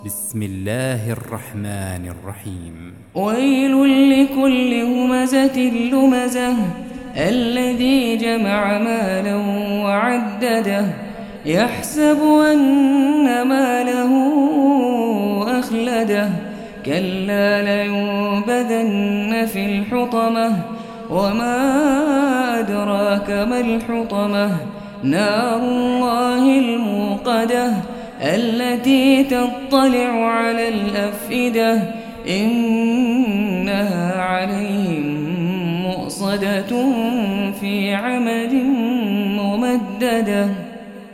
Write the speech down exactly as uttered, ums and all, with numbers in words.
بسم الله الرحمن الرحيم. ويل لكل همزة لمزة الذي جمع مالا وعدده يحسب أن ماله أخلده كلا لينبذن في الحطمة وما أدراك ما الحطمة نار الله الموقدة التي تطلع على الأفئدة إنها عليهم مؤصدة في عمد ممددة.